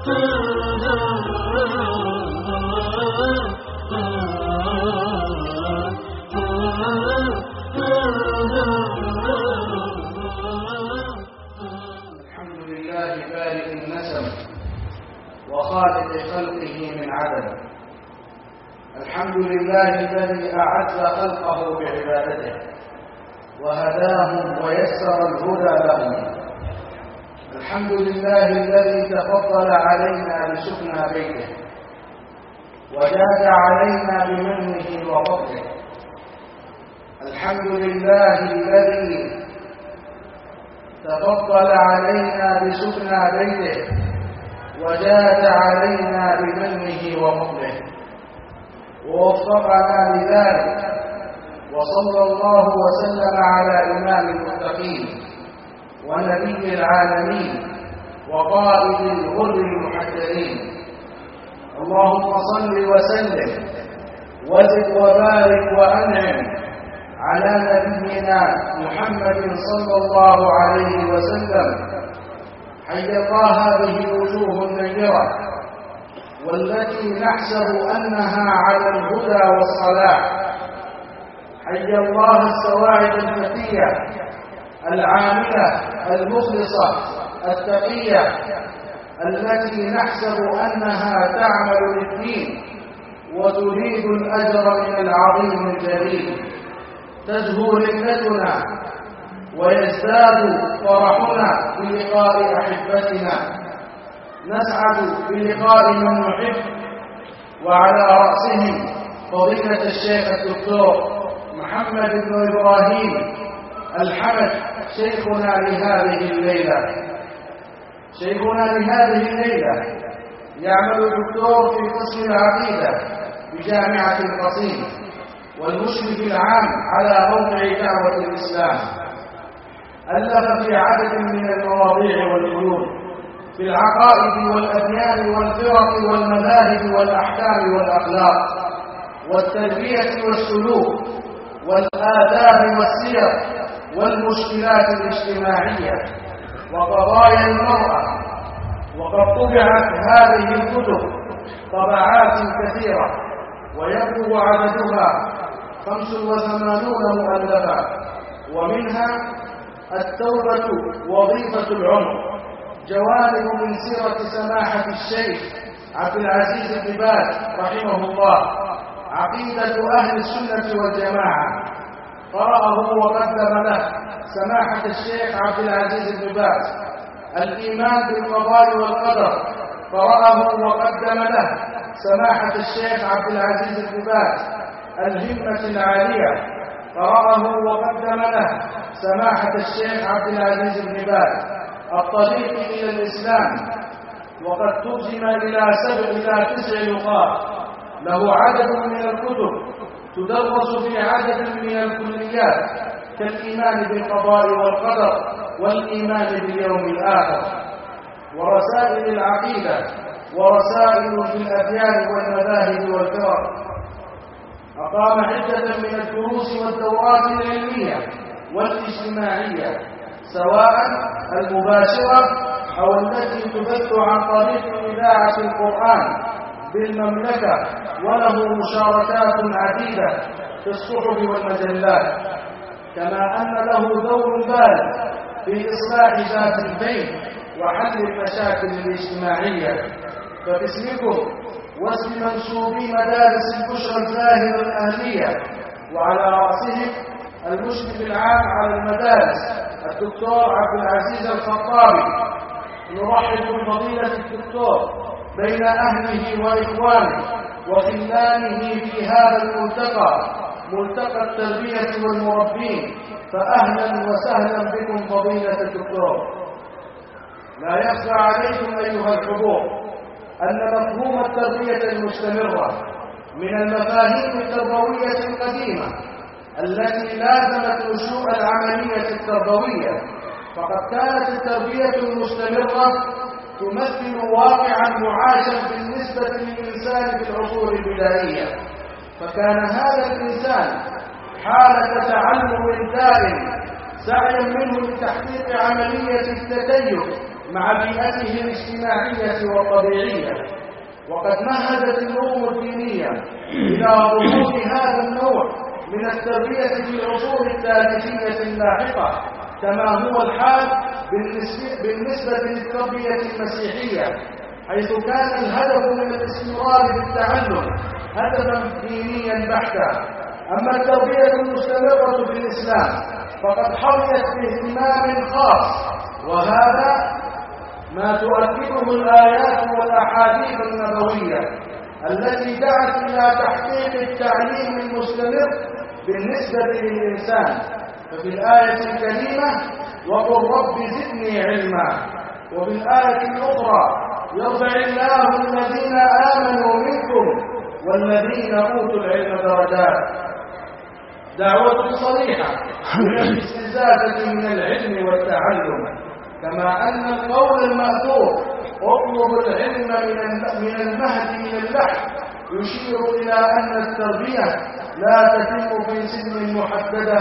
لله بارئ النسب وخالق خلقه من عدم. الحمد لله الذي أعز خلقه بعبادته وهداهم ويسر الهدى لهم. الحمد لله الذي تفضل علينا بسكنى بيته وجاد علينا بمنه وفضله. الحمد لله الذي تفضل علينا بسكنى بيته وجاد علينا بمنه وفضله ووفقنا لذلك. وصلى الله وسلم على إمام المتقين ونبي العالمين وقائد الغر المحجلين. اللهم صل وسلم وزد وبارك وأنعم على نبينا محمد صلى الله عليه وسلم. حي الله هذه الوجوه النيرة والتي نحسب أنها على الهدى والصلاح. حي الله السواعد الفتية العاملة المخلصة التقية التي نحسب أنها تعمل للدين وتريد الأجر من العظيم الجليل. تزهو لذتنا ويزداد فرحنا بلقاء أحبتنا. نسعد بلقاء من نحب وعلى رأسهم فضيلة الشيخ الدكتور محمد بن إبراهيم الحمد شيخنا لهذه الليلة. يعمل دكتور في قسم العقيدة بجامعة القصيم والمشرف العام على موقع دعوة الإسلام. ألف في عدد من المواضيع والفنون في العقائد والأديان والفرق والمذاهب والأحكام والأخلاق والتربية والسلوك والآداب والسير والمشكلات الاجتماعية وقضايا المرأة. وقد طبعت هذه الكتب طبعات كثيرة ويبلغ عددها 85 مؤلفة، ومنها التوبة وظيفة العمر، جوانب من سيرة سماحة الشيخ عبد العزيز بن باز رحمه الله، عقيدة أهل السنة والجماعة قرأه وقدم له سماحة الشيخ عبد العزيز بن باز. الإيمان بالقضاء والقدر قرأه وقدم له سماحة الشيخ عبد العزيز بن باز. الهمة العالية قرأه وقدم له سماحة الشيخ عبد العزيز بن باز. الطريق إلى الإسلام وقد ترجم إلى 9 لغات. له عدد من الكتب تدرس في عدد من الكليات كالإيمان بالقضاء والقدر والإيمان باليوم الآخر ورسائل العقيدة ورسائل في الأديان والمذاهب والفرق. أقام عدة من الدروس والدورات العلمية والاجتماعية سواء المباشرة أو التي تبث عن طريق إذاعة القرآن بالمملكة، وله مشاركات عديدة في الصحف والمجلات. كما أن له دور بالغ في إصلاح ذات البين وحل المشاكل الاجتماعية. فباسمكم واسم منسوبي مدارس البشرى الزاهرة الأهلية وعلى رأسهم المشرف العام على المدارس الدكتور عبد العزيز الخطابي، نرحب بفضيلة الدكتور بين أهله وإخوانه وخلانه في هذا الملتقى، ملتقى التربية والمربين. فأهلا وسهلا بكم فضيلة الدكتور. لا يخفى عليكم أيها الحضور أن مفهوم التربية المستمرة من المفاهيم التربوية القديمة التي لازمت نشوء العملية التربوية. فقد كانت التربية المستمرة تمثل واقعا معاشا بالنسبة للإنسان في العصور البدائية. فكان هذا الإنسان حالة تعلم دائم سعيا منه لتحقيق عملية التكيف مع بيئته الاجتماعية والطبيعية. وقد مهدت النظم الدينية إلى ظهور هذا النوع من التربية في العصور التاريخية اللاحقة، كما هو الحال بالنسبة للتربية المسيحية، حيث كان الهدف من الاستمرار بالتعلم هدفا دينيا بحتا. أما التربية المستمرة في الإسلام فقد حظيت باهتمام خاص، وهذا ما تؤكده الآيات والأحاديث النبوية التي دعت إلى تحقيق التعليم المستمر بالنسبة للإنسان. ففي الآية الكريمة وقل رب زدني علما، وفي الآية الأخرى يرفع الله الذين آمنوا منكم والذين أوتوا العلم درجات. دعوة صريحة من الاستزادة من العلم والتعلم، كما أن القول المأثور اطلب العلم من المهد إلى اللحد يشير إلى أن التربية لا تتم في سن محددة،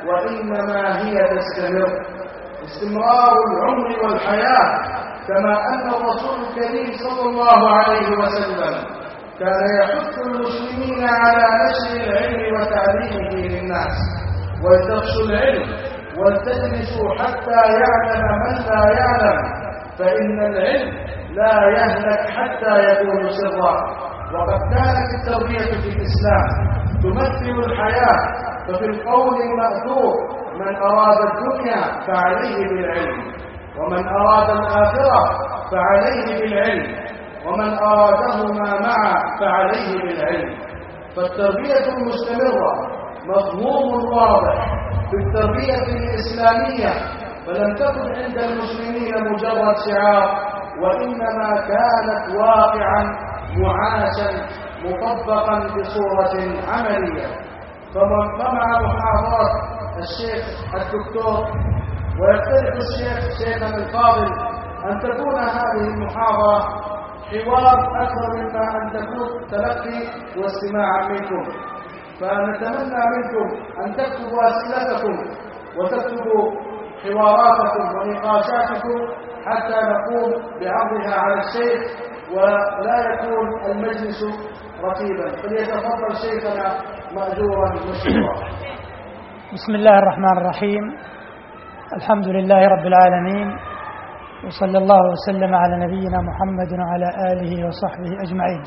وإنما هي تستمر استمرار العمر والحياة. كما أن الرسول الكريم صلى الله عليه وسلم كان يحث المسلمين على نشر العلم وتعليمه للناس. ولتخشوا العلم ولتجلسوا حتى يعلم من لا يعلم، فإن العلم لا يهلك حتى يكون سرا. وقد كانت التربية في الإسلام تمثل الحياة، ففي القول المأثور من أراد الدنيا فعليه بالعلم، ومن أراد الآخرة فعليه بالعلم، ومن أرادهما معا فعليه بالعلم. فالتربية المستمرة مفهوم واضح في التربية الإسلامية، فلم تكن عند المسلمين مجرد شعار، وإنما كانت واقعا معاشا مطبقا بصورة عملية. فمع محاضرة الشيخ الدكتور ويقترح الشيخ شيخنا الفاضل أن تكون هذه المحاضرة حوار أكثر مما أن تكون تلقي واستماع منكم، فنتمنى منكم أن تكتبوا أسئلتكم وتكتبوا حواراتكم ونقاشاتكم حتى نقوم بعرضها على الشيخ ولا يكون المجلس رتيبا. فليتفضل شيخنا مأجورا مشكورا. بسم الله الرحمن الرحيم. الحمد لله رب العالمين، وصلى الله وسلم على نبينا محمد وعلى آله وصحبه أجمعين.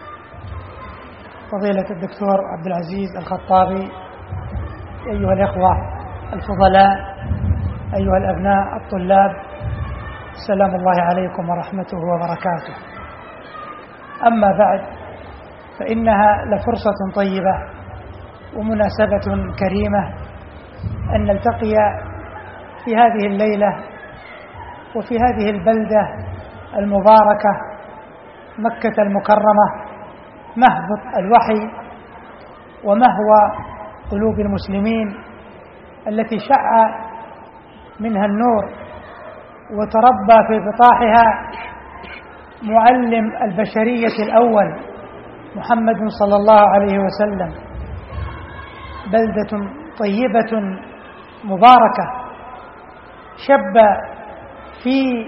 فضيلة الدكتور عبد العزيز الخطابي، أيها الإخوة الفضلاء، أيها الأبناء الطلاب، سلام الله عليكم ورحمته وبركاته. أما بعد، فإنها لفرصة طيبة ومناسبة كريمة أن نلتقي في هذه الليلة وفي هذه البلدة المباركة مكة المكرمة، مهبط الوحي ومهوى قلوب المسلمين، التي شع منها النور وتربى في بطاحها معلم البشرية الأول محمد صلى الله عليه وسلم. بلدة طيبة مباركة شب في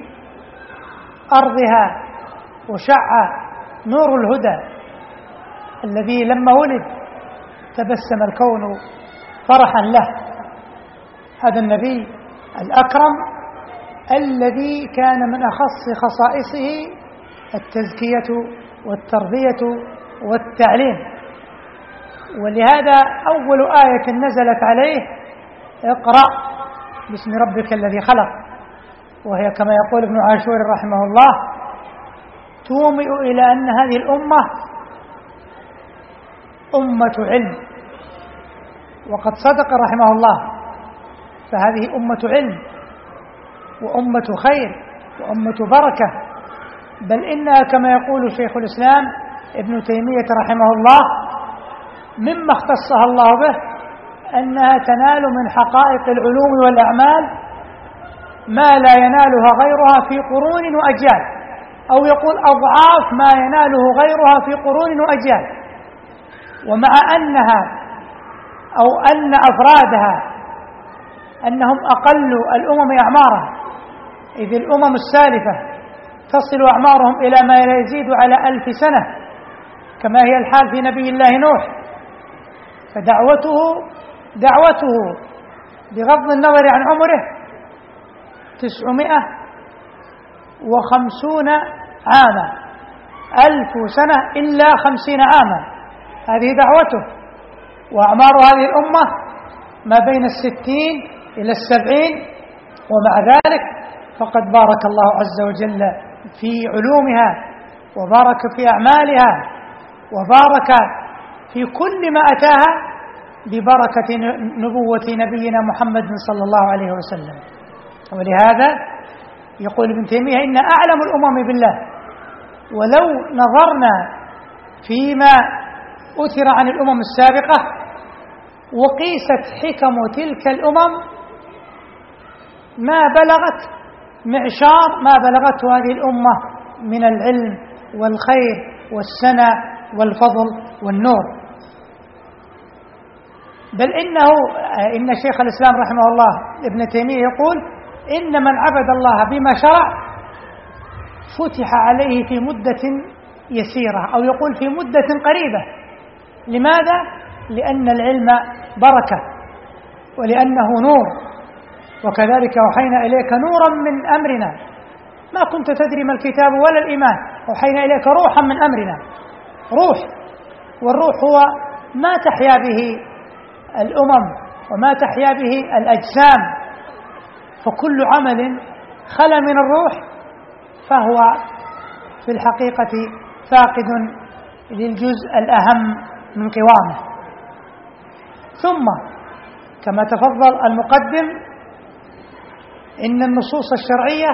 أرضها وشع نور الهدى الذي لما ولد تبسم الكون فرحا له. هذا النبي الأكرم الذي كان من أخص خصائصه التزكية والتربية والتعليم، ولهذا أول آية نزلت عليه اقرأ باسم ربك الذي خلق، وهي كما يقول ابن عاشور رحمه الله تومئ إلى أن هذه الأمة أمة علم، وقد صدق رحمه الله، فهذه أمة علم وأمة خير وأمة بركة، بل إنها كما يقول شيخ الإسلام ابن تيمية رحمه الله مما اختصها الله به أنها تنال من حقائق العلوم والأعمال ما لا ينالها غيرها في قرون وأجيال، أو يقول أضعاف ما يناله غيرها في قرون وأجيال. ومع أنها أو أن أفرادها أنهم أقل الأمم أعمارا إذ الأمم السالفة تصل أعمارهم إلى ما لا يزيد على 1000 سنة كما هي الحال في نبي الله نوح، فدعوته بغض النظر عن عمره 950 عاما، 1000 سنة إلا 50 عاما، هذه دعوته. وأعمار هذه الأمة ما بين 60 إلى 70، ومع ذلك فقد بارك الله عز وجل في علومها وبارك في أعمالها وبارك في كل ما أتاها ببركة نبوة نبينا محمد صلى الله عليه وسلم. ولهذا يقول ابن تيمية إن أعلم الأمم بالله، ولو نظرنا فيما أثر عن الأمم السابقة وقيست حكم تلك الأمم ما بلغت معشار ما بلغته هذه الأمة من العلم والخير والسنة والفضل والنور. بل إن شيخ الإسلام رحمه الله ابن تيمية يقول إن من عبد الله بما شرع فتح عليه في مدة يسيرة، أو يقول في مدة قريبة. لماذا؟ لأن العلم بركة ولأنه نور، وكذلك أوحينا إليك نورا من أمرنا ما كنت تدري ما الكتاب ولا الإيمان، أوحينا إليك روحا من أمرنا. روح، والروح هو ما تحيا به الأمم وما تحيا به الأجسام، فكل عمل خلا من الروح فهو في الحقيقة فاقد للجزء الأهم من قوامه. ثم كما تفضل المقدم إن النصوص الشرعية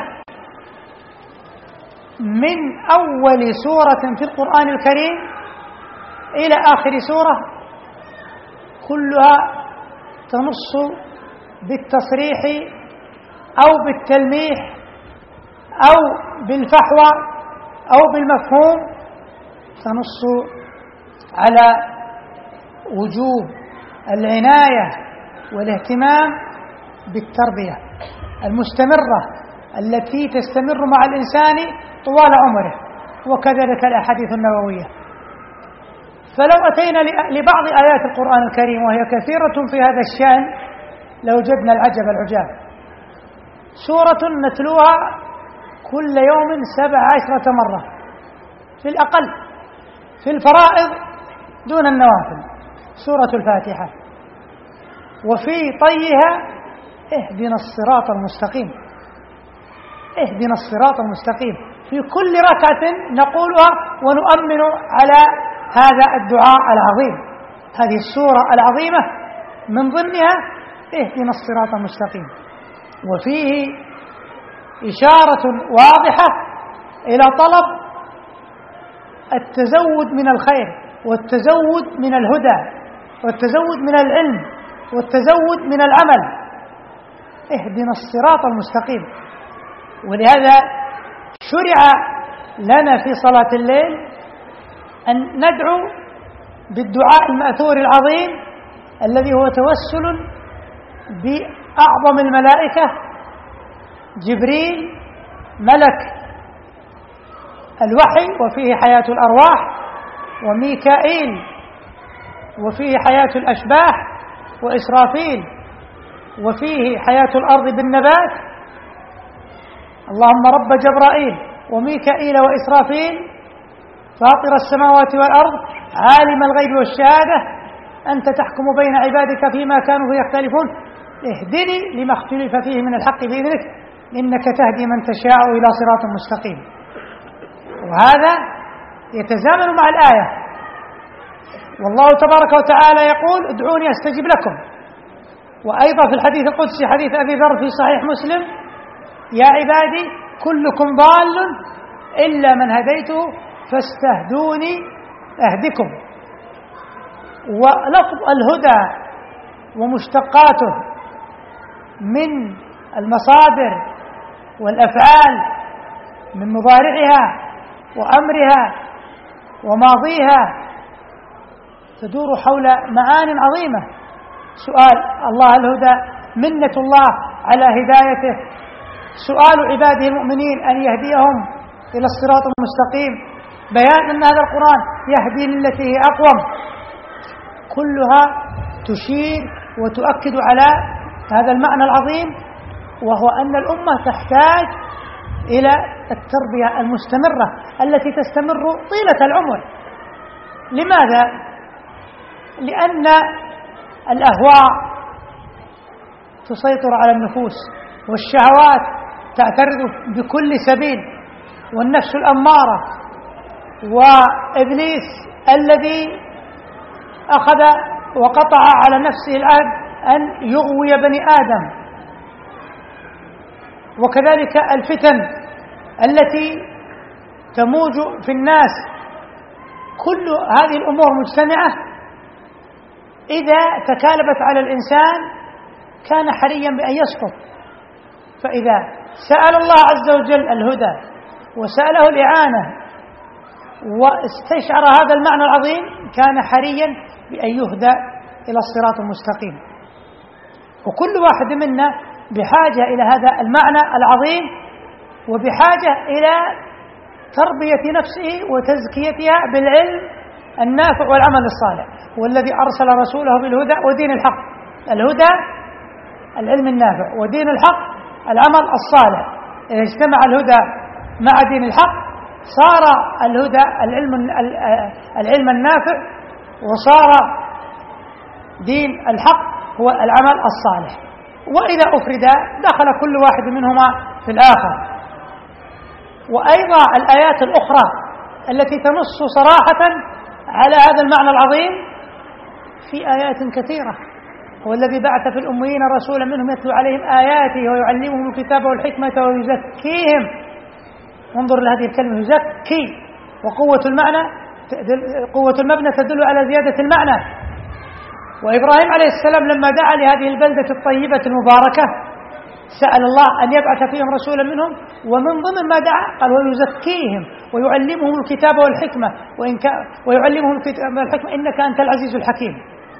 من أول سورة في القرآن الكريم إلى آخر سورة كلها تنص بالتصريح أو بالتلميح أو بالفحوى أو بالمفهوم، تنص على وجوب العناية والاهتمام بالتربية المستمرة التي تستمر مع الإنسان طوال عمره، وكذلك الأحاديث النبوية. فلو أتينا لبعض آيات القرآن الكريم وهي كثيرة في هذا الشأن لوجدنا العجب العجاب. سورة نتلوها كل يوم 17 مرة في الأقل في الفرائض دون النوافل، سورة الفاتحة، وفي طيها اهدنا الصراط المستقيم، اهدنا الصراط المستقيم. في كل ركعة نقولها ونؤمن على هذا الدعاء العظيم. هذه السورة العظيمة من ضمنها اهدنا الصراط المستقيم، وفيه إشارة واضحة إلى طلب التزود من الخير والتزود من الهدى والتزود من العلم والتزود من العمل. اهدنا الصراط المستقيم. ولهذا شرع لنا في صلاة الليل أن ندعو بالدعاء المأثور العظيم الذي هو توسل بأعظم الملائكة جبريل ملك الوحي وفيه حياة الأرواح، وميكائيل وفيه حياة الأشباح، وإسرافيل وفيه حياة الأرض بالنبات. اللهم رب جبرائيل وميكائيل وإسرافيل فاطر السماوات والأرض عالم الغيب والشهادة أنت تحكم بين عبادك فيما كانوا فيه يختلفون اهدني لما اختلف فيه من الحق بإذنك إنك تهدي من تشاء إلى صراط مستقيم. وهذا يتزامن مع الآية، والله تبارك وتعالى يقول ادعوني أستجب لكم. وأيضا في الحديث القدسي حديث أبي ذر في صحيح مسلم يا عبادي كلكم ضال إلا من هديته فاستهدوني أهدكم. ولفظ الهدى ومشتقاته من المصادر والأفعال من مضارعها وأمرها وماضيها تدور حول معان عظيمة. سؤال الله الهدى منة الله على هدايته سؤال عباده المؤمنين أن يهديهم إلى الصراط المستقيم، بيان أن هذا القرآن يهدي للتي هي أقوم، كلها تشير وتؤكد على هذا المعنى العظيم، وهو أن الأمة تحتاج إلى التربية المستمرة التي تستمر طيلة العمر. لماذا؟ لأن الأهواء تسيطر على النفوس، والشهوات تعترض بكل سبيل، والنفس الأمارة، وإبليس الذي أخذ وقطع على نفسه العهد أن يغوي بني آدم، وكذلك الفتن التي تموج في الناس. كل هذه الأمور مجتمعة إذا تكالبت على الإنسان كان حريا بأن يسقط. فإذا سأل الله عز وجل الهدى وسأله الإعانة واستشعر هذا المعنى العظيم كان حريا بأن يهدى إلى الصراط المستقيم. وكل واحد منا بحاجة إلى هذا المعنى العظيم، وبحاجة إلى تربية نفسه وتزكيتها بالعلم النافع والعمل الصالح. والذي أرسل رسوله بالهدى ودين الحق. الهدى العلم النافع، ودين الحق العمل الصالح. إذا اجتمع الهدى مع دين الحق صار الهدى العلم النافع، وصار دين الحق هو العمل الصالح. وإذا أفرد دخل كل واحد منهما في الآخر. وأيضا الآيات الأخرى التي تنص صراحة على هذا المعنى العظيم في آيات كثيرة. هو الذي بعث في الأميين رسولا منهم يتلو عليهم آياته ويعلمهم الكتاب والحكمة ويزكيهم. انظر لهذه الكلمة يزكي، وقوة المبنى تدل على زيادة المعنى. وإبراهيم عليه السلام لما دعا لهذه البلدة الطيبة المباركة سأل الله أن يبعث فيهم رسولا منهم، ومن ضمن ما دعا قال ويزكيهم ويعلمهم الكتاب والحكمة ويعلمهم الكتاب والحكمة إنك أنت العزيز الحكيم.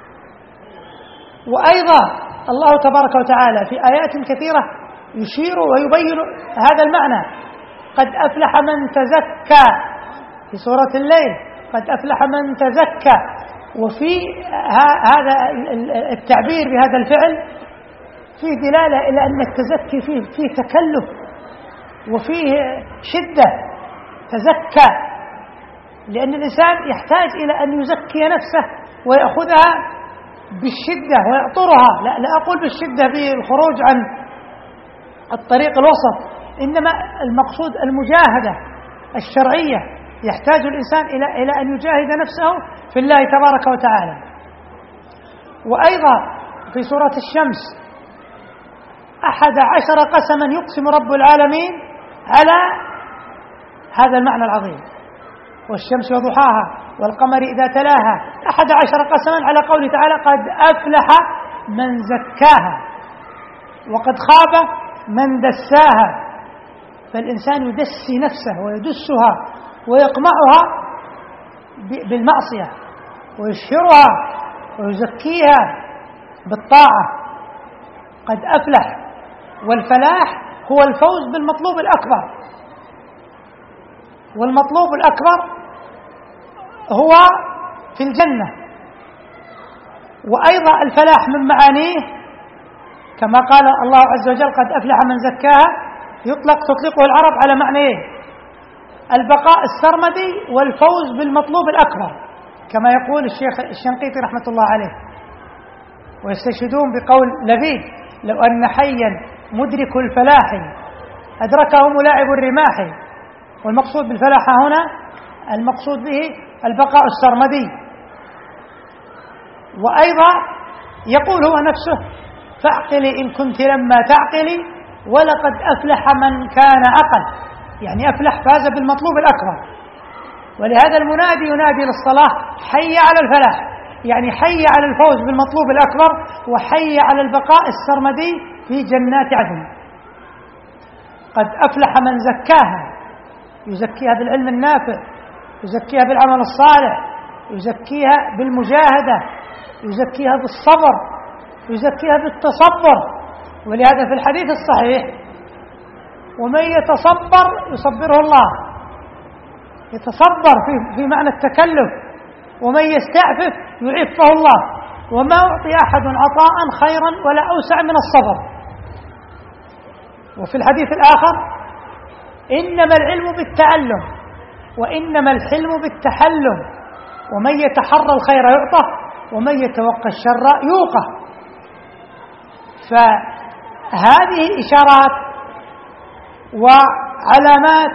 وأيضا الله تبارك وتعالى في آيات كثيرة يشير ويبين هذا المعنى. قد أفلح من تزكى في سورة الليل، قد أفلح من تزكى. وفي هذا التعبير بهذا الفعل فيه دلالة إلى أن التزكي فيه تكلف وفيه شدة. تزكى لأن الإنسان يحتاج إلى أن يزكي نفسه ويأخذها بالشدة ويأطرها. لا أقول بالشدة بالخروج عن الطريق الوسط، إنما المقصود المجاهدة الشرعية. يحتاج الإنسان إلى أن يجاهد نفسه في الله تبارك وتعالى. وأيضا في سورة الشمس 11 قسما يقسم رب العالمين على هذا المعنى العظيم. والشمس وضحاها والقمر إذا تلاها. 11 قسما على قوله تعالى قد أفلح من زكاها وقد خاب من دساها. فالإنسان يدسي نفسه ويدسها ويقمعها بالمعصية ويشهرها ويزكيها بالطاعة. قد أفلح، والفلاح هو الفوز بالمطلوب الأكبر. والمطلوب الأكبر هو في الجنة. وأيضا الفلاح من معانيه كما قال الله عز وجل قد أفلح من زكاها تطلقه العرب على معنيه البقاء السرمدي والفوز بالمطلوب الأكبر، كما يقول الشيخ الشنقيطي رحمة الله عليه. ويستشهدون بقول لبيد لو أن حيا مدرك الفلاح أدركه ملاعب الرماح. والمقصود بالفلاح هنا المقصود به البقاء السرمدي. وأيضا يقول هو نفسه فاعقلي إن كنت لما تعقلي ولقد أفلح من كان عقل. يعني أفلح فاز بالمطلوب الأكبر. ولهذا المنادي ينادي للصلاة حي على الفلاح، يعني حي على الفوز بالمطلوب الأكبر وحي على البقاء السرمدي في جنات عدن. قد أفلح من زكاها، يزكيها بالعلم النافع، يزكيها بالعمل الصالح، يزكيها بالمجاهدة، يزكيها بالصبر، يزكيها بالتصبر. ولهذا في الحديث الصحيح ومن يتصبر يصبره الله. يتصبر في معنى التكلف، ومن يستعفف يعفه الله. وما أعطي أحد عطاء خيرا ولا أوسع من الصبر. وفي الحديث الآخر: إنما العلم بالتعلم وإنما الحلم بالتحلم، ومن يتحرى الخير يعطى ومن يتوقى الشر يوقى. فهذه إشارات وعلامات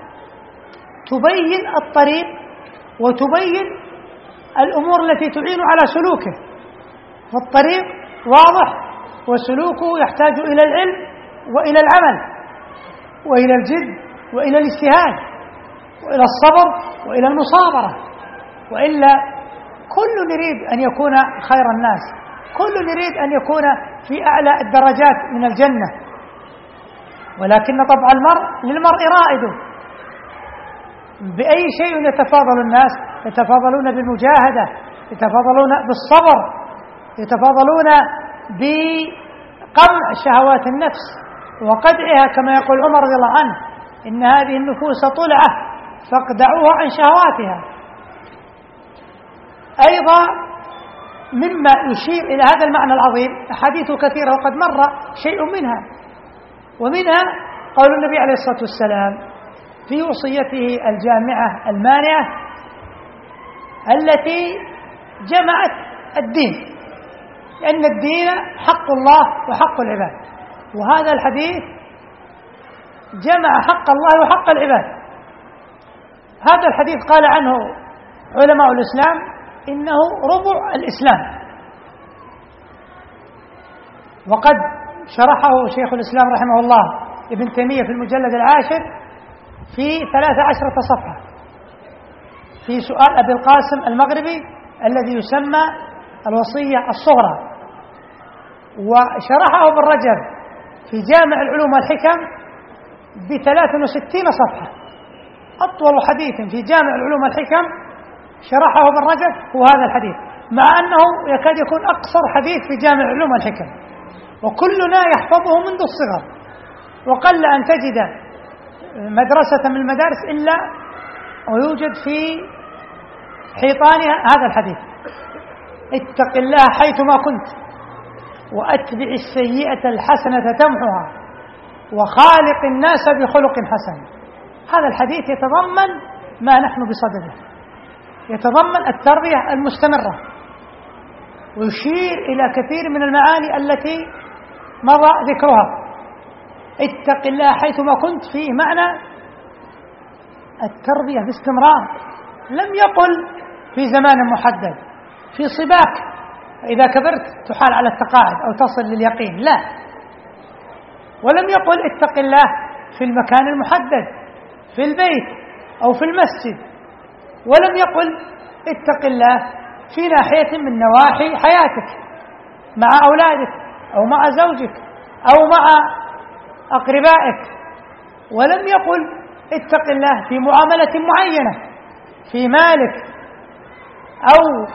تبين الطريق وتبين الأمور التي تعين على سلوكه. فالطريق واضح، وسلوكه يحتاج إلى العلم وإلى العمل وإلى الجد وإلى الاجتهاد وإلى الصبر وإلى المصابرة، وإلا كل يريد أن يكون خير الناس، كل يريد أن يكون في أعلى الدرجات من الجنة، ولكن طبع المرء للمرء رائد. بأي شيء يتفاضل الناس؟ يتفاضلون بالمجاهدة، يتفاضلون بالصبر، يتفاضلون بقمع شهوات النفس وقدعها، كما يقول عمر رضي الله عنه: إن هذه النفوس طلعة فاقدعوها عن شهواتها. أيضا مما يشير إلى هذا المعنى العظيم أحاديث كثيرة وقد مر شيء منها، ومنها قول النبي عليه الصلاة والسلام في وصيته الجامعة المانعة التي جمعت الدين، لأن الدين حق الله وحق العباد، وهذا الحديث جمع حق الله وحق العباد. هذا الحديث قال عنه علماء الإسلام إنه ربع الإسلام، وقد شرحه شيخ الإسلام رحمه الله ابن تيمية في المجلد 10 في 13 صفحة في سؤال أبي القاسم المغربي الذي يسمى الوصية الصغرى، وشرحه ابن رجب في جامع العلوم والحكم ب63 صفحة. أطول حديث في جامع العلوم والحكم شرحه ابن رجب هو هذا الحديث، مع أنه يكاد يكون أقصر حديث في جامع العلوم والحكم، وكلنا يحفظه منذ الصغر، وقل أن تجد مدرسة من المدارس إلا ويوجد في حيطانها هذا الحديث: اتق الله حيثما كنت وأتبع السيئة الحسنة تمحها وخالق الناس بخلق حسن. هذا الحديث يتضمن ما نحن بصدده، يتضمن التربية المستمرة، ويشير إلى كثير من المعاني التي مضى ذكرها. اتق الله حيثما كنت فيه معنى التربية باستمرار، لم يقل في زمان محدد في صباك إذا كبرت تحال على التقاعد أو تصل لليقين، لا. ولم يقل اتق الله في المكان المحدد في البيت أو في المسجد، ولم يقل اتق الله في ناحية من نواحي حياتك مع أولادك أو مع زوجك أو مع أقربائك، ولم يقل اتق الله في معاملة معينة في مالك أو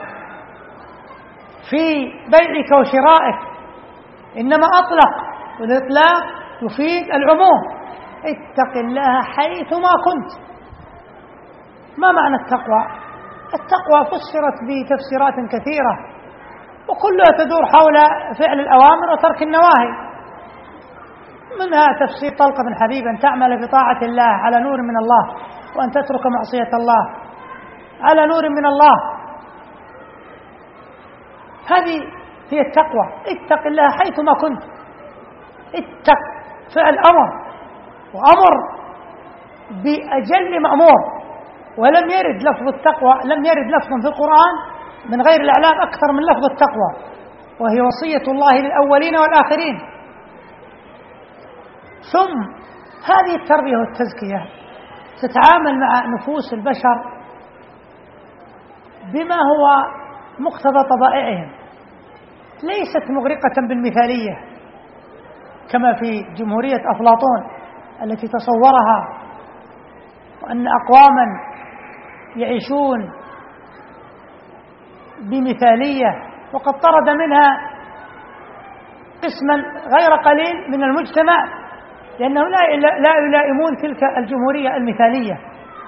في بيعك وشرائك، إنما أطلق، والإطلاق يفيد العموم: اتق الله حيثما كنت. ما معنى التقوى؟ التقوى فسرت بتفسيرات كثيرة، وكلها تدور حول فعل الأوامر وترك النواهي. منها تفسير طلق بن حبيب: أن تعمل بطاعة الله على نور من الله، وأن تترك معصية الله على نور من الله. هذه هي التقوى. اتق الله حيثما كنت. اتق فعل أمر، وأمر بأجل مأمور، ولم يرد لفظ التقوى، لم يرد لفظ في القرآن من غير الإعلام أكثر من لفظ التقوى، وهي وصية الله للأولين والآخرين. ثم هذه التربية والتزكية تتعامل مع نفوس البشر بما هو مقتضى طبائعهم، ليست مغرقة بالمثالية كما في جمهورية أفلاطون التي تصورها، وأن أقواما يعيشون بمثالية، وقد طرد منها قسما غير قليل من المجتمع لأنهم لا يلائمون تلك الجمهورية المثالية،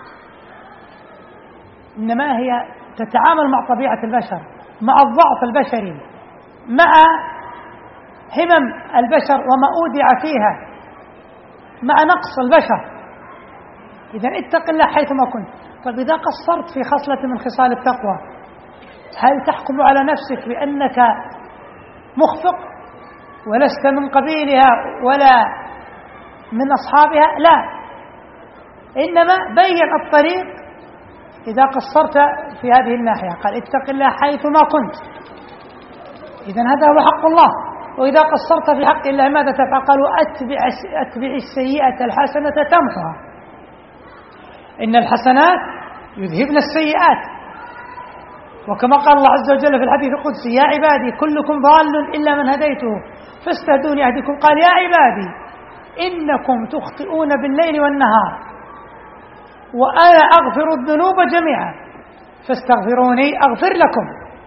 إنما هي تتعامل مع طبيعة البشر، مع الضعف البشري، مع همم البشر وما أودع فيها، مع نقص البشر. إذا اتق الله حيثما كنت. طيب إذا قصرت في خصلة من خصال التقوى، هل تحكم على نفسك بأنك مخفق ولست من قبيلها ولا من أصحابها؟ لا، إنما بين الطريق إذا قصرت في هذه الناحية. قال اتق الله حيثما كنت، إذن هذا هو حق الله. وإذا قصرت في حق الله ماذا تفعل؟ قالوا أتبع السيئة الحسنة تمحها، إن الحسنات يذهبن السيئات. وكما قال الله عز وجل في الحديث القدسي: يا عبادي كلكم ضال إلا من هديته فاستهدوني أهدكم. قال: يا عبادي إنكم تخطئون بالليل والنهار وأنا أغفر الذنوب جميعا فاستغفروني أغفر لكم.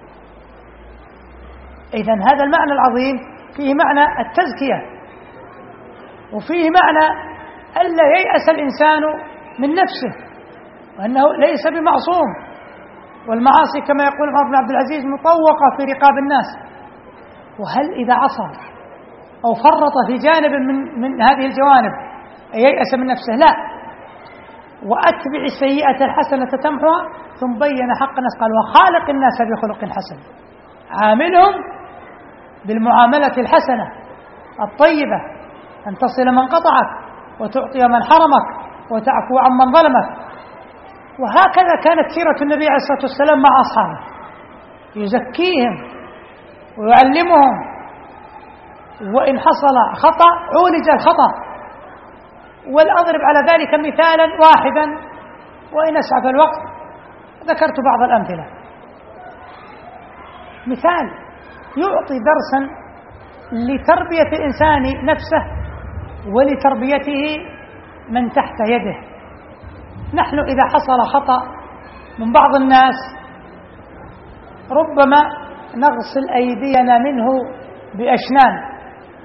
إذن هذا المعنى العظيم فيه معنى التزكية، وفيه معنى ألا ييأس الإنسان من نفسه، وأنه ليس بمعصوم، والمعاصي كما يقول عمر بن عبد العزيز مطوقة في رقاب الناس. وهل إذا عصى أو فرط في جانب من هذه الجوانب ييأس من نفسه؟ لا. وأتبع السيئة الحسنة تمحها، ثم بين حق الناس قال: وخالق الناس بخلق حسن. عاملهم بالمعاملة الحسنة الطيبة، أن تصل من قطعك وتعطي من حرمك وتعفو عن من ظلمك. وهكذا كانت سيرة النبي عليه الصلاة والسلام مع أصحابه، يزكيهم ويعلمهم، وإن حصل خطأ عولج الخطأ. والأضرب على ذلك مثالا واحدا، وإن أسعف الوقت ذكرت بعض الأمثلة. مثال يعطي درسا لتربية الإنسان نفسه ولتربيته من تحت يده. نحن إذا حصل خطأ من بعض الناس ربما نغسل أيدينا منه بأشنان،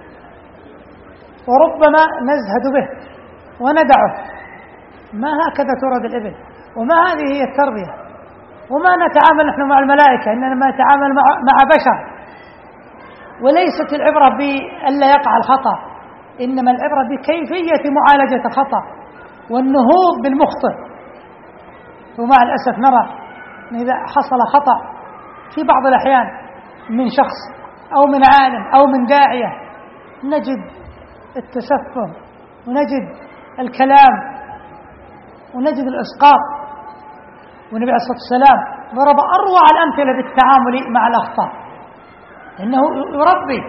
وربما نزهد به وندعه. ما هكذا ترد الإبل، وما هذه هي التربية. وما نتعامل نحن مع الملائكة، إنما نتعامل مع بشر. وليست العبرة بألا يقع الخطأ، إنما العبرة بكيفية معالجة الخطأ والنهوض بالمخطئ. ومع الأسف نرى أن إذا حصل خطأ في بعض الأحيان من شخص أو من عالم أو من داعية، نجد التسفه ونجد الكلام ونجد الإسقاط. والنبي عليه الصلاة والسلام ضرب أروع الأمثلة بالتعامل مع الأخطاء، إنه يربي.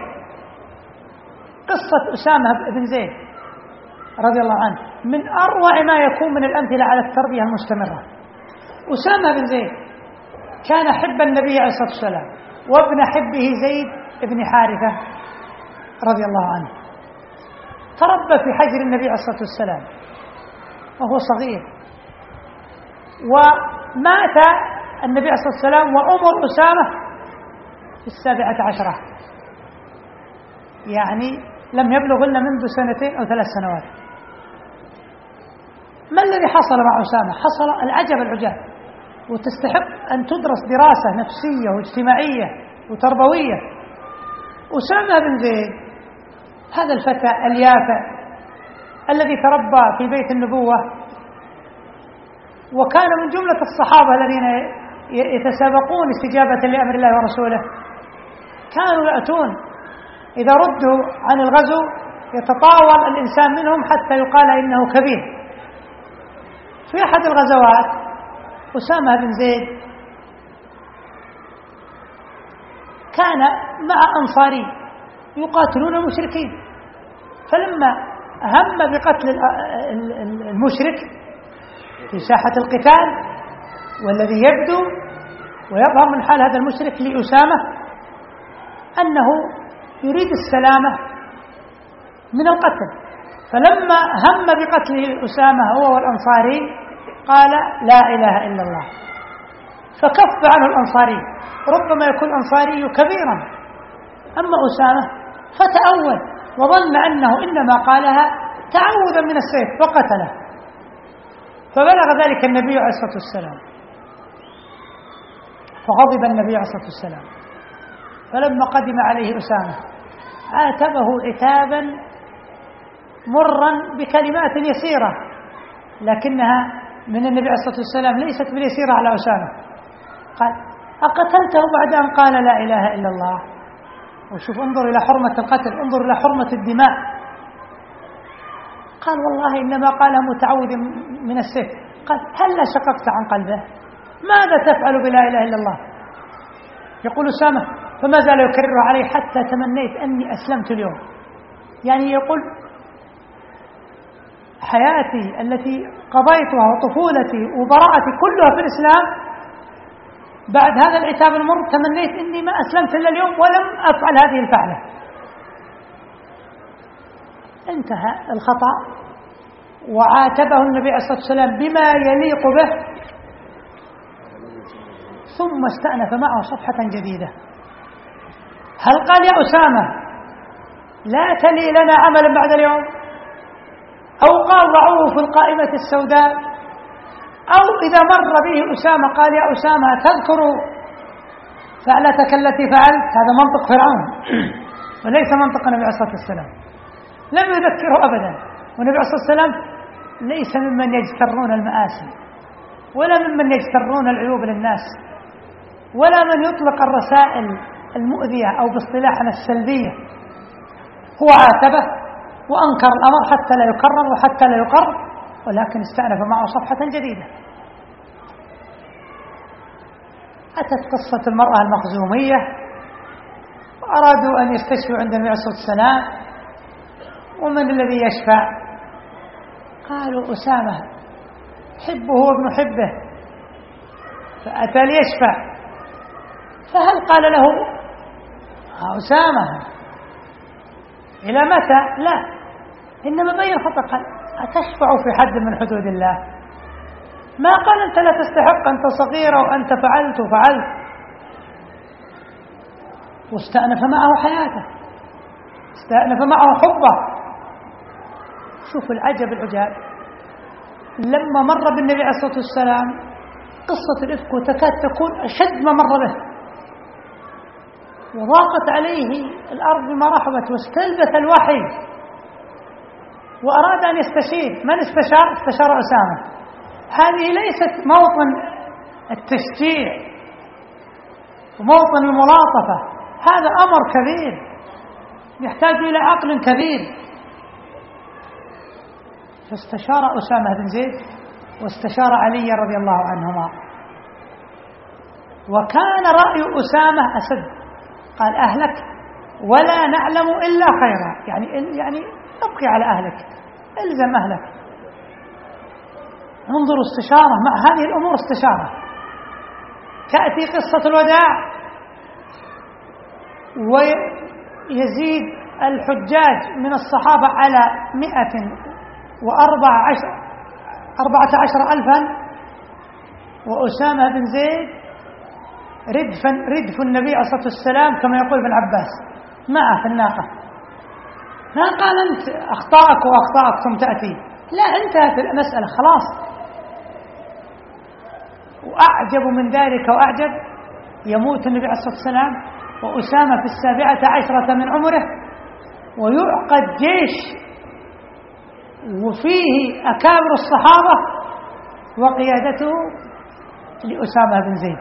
قصة أسامة بن زيد رضي الله عنه من أروع ما يكون من الأمثلة على التربية المستمرة. أسامة بن زيد كان حب النبي عليه الصلاة والسلام، وابن حبه زيد بن حارثة رضي الله عنه، تربى في حجر النبي عليه الصلاة والسلام وهو صغير. ومات النبي عليه الصلاة والسلام وعمر أسامة في 17، يعني لم يبلغ إلا منذ 2 أو 3 سنوات. ما الذي حصل مع أسامة؟ حصل العجب العجاب، وتستحق أن تدرس دراسة نفسية واجتماعية وتربوية. أسامة بن زيد هذا الفتى اليافع الذي تربى في بيت النبوة، وكان من جملة الصحابة الذين يتسابقون استجابة لأمر الله ورسوله. كانوا يأتون إذا ردوا عن الغزو يتطاول الإنسان منهم حتى يقال إنه كبير. في أحد الغزوات أسامة بن زيد كان مع أنصاري يقاتلون المشركين، فلما هم بقتل المشرك في ساحة القتال، والذي يبدو ويظهر من حال هذا المشرك لأسامة أنه يريد السلامة من القتل، فلما هم بقتل أسامة هو والأنصاري قال: لا إله إلا الله، فكف عنه الأنصاري. ربما يكون الأنصاري كبيرا، أما أسامة فتأول وظن أنه إنما قالها تعوذا من السيف فقتله. فبلغ ذلك النبي عليه الصلاة والسلام، فغضب النبي عليه الصلاة والسلام، فلما قدم عليه أسامة عاتبه عتابا مرا بكلمات يسيرة، لكنها من النبي عليه الصلاة والسلام ليست باليسيرة على أسامة. قال: أقتلته بعد أن قال لا إله إلا الله؟ وشوف، انظر إلى حرمة القتل، انظر إلى حرمة الدماء. قال: والله إنما قال متعوذ من السيف. قال: هل شققت عن قلبه؟ ماذا تفعل بلا إله إلا الله؟ يقول أسامة: فما زال يكرر علي حتى تمنيت أني أسلمت اليوم. يعني يقول: حياتي التي قضيتها وطفولتي وبراءتي كلها في الإسلام، بعد هذا العتاب المر تمنيت إني ما أسلمت إلا اليوم ولم أفعل هذه الفعلة. انتهى الخطأ، وعاتبه النبي عليه الصلاة والسلام بما يليق به، ثم استأنف معه صفحة جديدة. هل قال: يا أسامة لا تلي لنا عملا بعد اليوم؟ أو قال: ضعوه في القائمة السوداء؟ أو إذا مر به أسامة قال: يا أسامة تذكر فعلتك التي فعلت؟ هذا منطق فرعون وليس منطق النبي عليه الصلاة والسلام. لم يذكره أبدا. والنبي عليه الصلاة والسلام ليس ممن يجترون المآسي، ولا ممن يجترون العيوب للناس، ولا من يطلق الرسائل المؤذية أو باصطلاحنا السلبية. هو عاتبه وأنكر الأمر حتى لا يكرر وحتى لا يقر، ولكن استأنف معه صفحة جديدة. أتت قصة المرأة المخزومية، وأرادوا أن يستشفوا عند النبي عليه الصلاة والسلام. ومن الذي يشفع؟ قالوا: أسامة حبه وابن حبه، فأتى ليشفع. فهل قال له: أسامة إلى متى؟ لا، إنما بين خطأ. قال: أتشفع في حد من حدود الله؟ ما قال: أنت لا تستحق، أنت صغيرة وأنت فعلت وفعلت. واستأنف معه حياته، استأنف معه حبه. شوف العجب العجاب، لما مر بالنبي عليه الصلاة والسلام قصة الإفك وتكاد تكون أشد ما مر به، وضاقت عليه الأرض بما رحبت واستلبث الوحي، وأراد أن يستشير. من استشار؟ استشار أسامة. هذه ليست موطن التشجيع وموطن الملاطفة، هذا أمر كبير يحتاج إلى عقل كبير. فاستشار أسامة بن زيد واستشار علي رضي الله عنهما، وكان رأي أسامة أسد. قال: أهلك ولا نعلم إلا خيرا، يعني ابقي على أهلك، الزم أهلك. انظروا استشارة مع هذه الأمور، استشارة. تأتي قصة الوداع ويزيد الحجاج من الصحابة على 114,000، وأسامة بن زيد ردف النبي عليه الصلاة والسلام كما يقول ابن عباس معه في الناقة. ما قال: أنت أخطأك وأخطأك ثم تأتي، لا، انتهت المسألة خلاص. وأعجب من ذلك وأعجب، يموت النبي عليه الصلاة والسلام وأسامة في 17 من عمره، ويعقد جيش وفيه أكابر الصحابة وقيادته لأسامة بن زيد.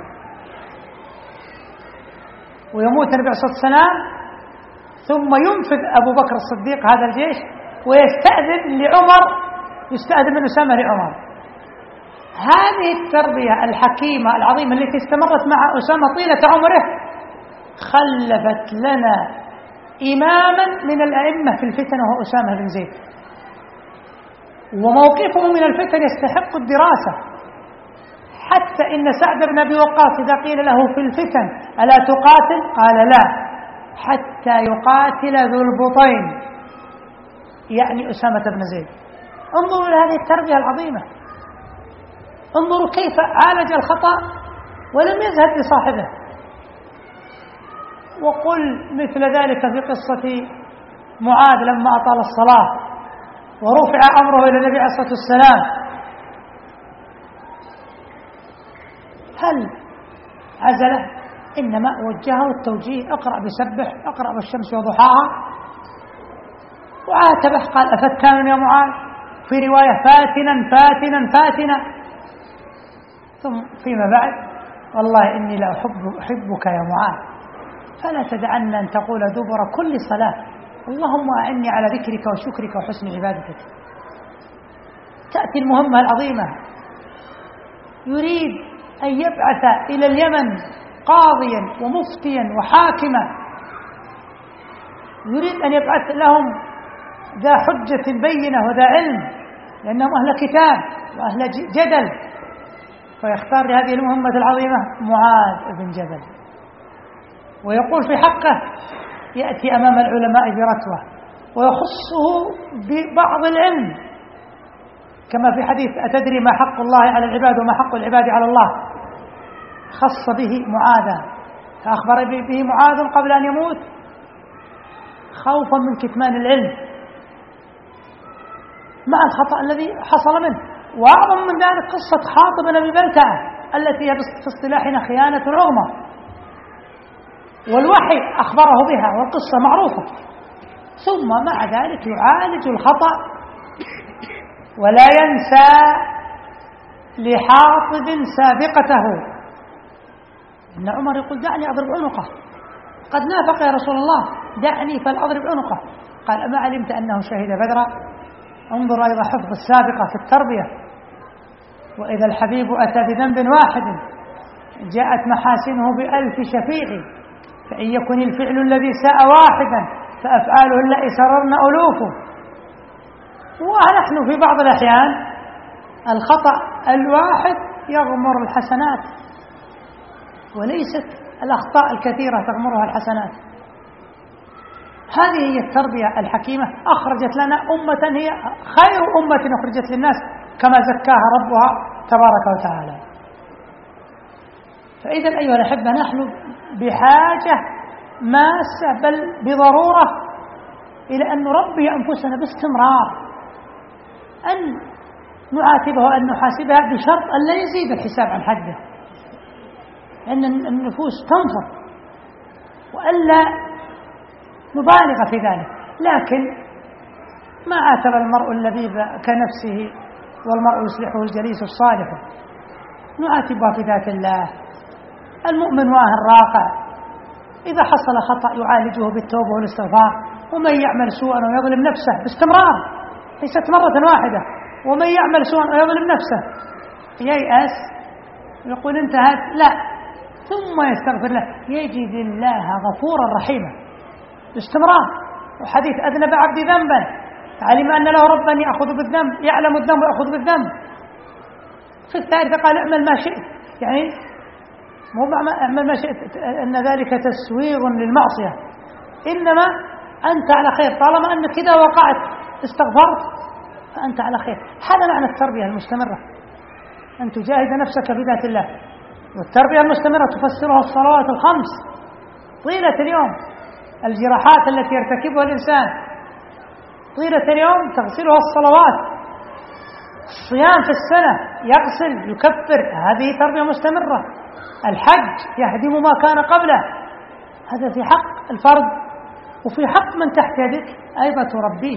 ويموت النبي عليه الصلاة والسلام، ثم ينفذ أبو بكر الصديق هذا الجيش ويستأذن لعمر، يستأذن من أسامة لعمر. هذه التربية الحكيمة العظيمة التي استمرت مع أسامة طيلة عمره خلفت لنا إماما من الأئمة في الفتن، وهو أسامة بن زيد. وموقفه من الفتن يستحق الدراسة، حتى إن سعد بن أبي وقاص إذا قيل له في الفتن ألا تقاتل؟ قال: لا، حتى يقاتل ذو البطين، يعني أسامة بن زيد. انظروا إلى هذه التربية العظيمة، انظروا كيف عالج الخطأ ولم يزهد لصاحبه. وقل مثل ذلك في قصة معاذ لما أطال الصلاة ورفع أمره إلى النبي عليه الصلاة والسلام، هل عزله؟ إنما وجهه التوجيه: اقرأ بسبح، اقرأ بالشمس وضحاها، وعاتبه قال: أفتان يا معاذ، في رواية: فاتنا فاتنا فاتنا. ثم فيما بعد: والله إني لأحبك يا معاذ، فلا تدعن أن تقول دبر كل صلاة: اللهم أعني على ذكرك وشكرك وحسن عبادتك. تأتي المهمة العظيمة، يريد أن يبعث إلى اليمن قاضيا ومفتيا وحاكما، يريد أن يبعث لهم ذا حجة بينة وذا علم، لأنهم أهل كتاب وأهل جدل، فيختار لهذه المهمة العظيمة معاذ بن جبل، ويقول في حقه: يأتي أمام العلماء برتوة، ويخصه ببعض العلم، كما في حديث: أتدري ما حق الله على العباد وما حق العباد على الله؟ خص به معاذا، فأخبر به معاذ قبل أن يموت خوفا من كتمان العلم مع الخطأ الذي حصل منه. وأعظم من ذلك قصة خاطب بن أبي بلتعة التي هي في اصطلاحنا خيانة عظمى، والوحي أخبره بها والقصة معروفة، ثم مع ذلك يعالج الخطأ ولا ينسى لحاطب سابقته. إن عمر يقول: دعني أضرب عنقه، قد نافق يا رسول الله، دعني فلأضرب عنقه. قال: أما علمت أنه شهد بدرا؟ انظر أيضا حفظ السابقة في التربية. وإذا الحبيب أتى بذنب واحد جاءت محاسنه بألف شفيع، فإن يكن الفعل الذي ساء واحدا فأفعاله التي سررن ألوفه. ونحن في بعض الأحيان الخطأ الواحد يغمر الحسنات، وليست الأخطاء الكثيرة تغمرها الحسنات. هذه هي التربية الحكيمة، أخرجت لنا أمة هي خير أمة أخرجت للناس، كما زكاها ربها تبارك وتعالى. فإذا أيها الأحبة، نحن بحاجة ماسة بل بضرورة إلى أن نربي أنفسنا باستمرار، أن نعاتبها وأن نحاسبها بشرط أن لا يزيد الحساب عن حده، أن النفوس تنفر، وألا نبالغ في ذلك. لكن ما عاتب المرء اللبيب كنفسه، والمرء يصلحه الجليس الصالح. نعاتبها في ذات الله. المؤمن واه الراقع، إذا حصل خطأ يعالجه بالتوبة والاستغفار. ومن يعمل سوءا ويظلم نفسه باستمرار، ليست مرة واحدة. ومن يعمل سوءا ويظلم نفسه ييأس ويقول انتهت، لا، ثم يستغفر له، يجد الله غفورا رحيما باستمرار. وحديث: أذنب عبدي ذنبا علم أن له ربا يأخذ بالذنب، يعلم الذنب ويأخذ بالذنب. في الثالثة قال: اعمل ما شئت، يعني مو اعمل ما شئت أن ذلك تسويغ للمعصية، إنما أنت على خير، طالما أنك إذا وقعت استغفرت فأنت على خير. هذا معنى التربية المستمرة، أن تجاهد نفسك في ذات الله. والتربية المستمرة تفسرها الصلوات الخمس طيلة اليوم، الجراحات التي يرتكبها الإنسان طيلة اليوم تغسلها الصلوات، الصيام في السنة يغسل يكفر، هذه تربية مستمرة. الحج يهدم ما كان قبله، هذا في حق الفرد، وفي حق من تحت يدك أيضا تربيه